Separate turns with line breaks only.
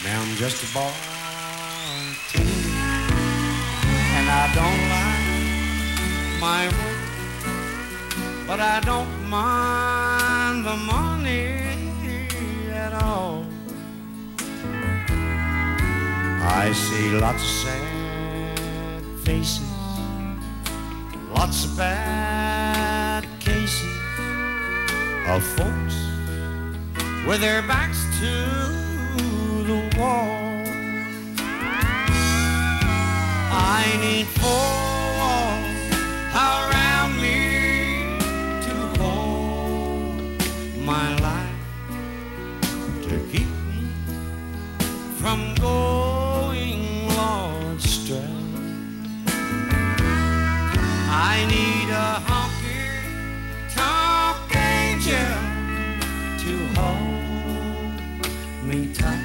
Now I'm just a boy, too, and I don't like my work, but I don't mind the money at all. I see lots of sad faces, lots of bad cases of folks with their backs to the wall. I need four walls around me to hold my life, to keep me from going astray. I need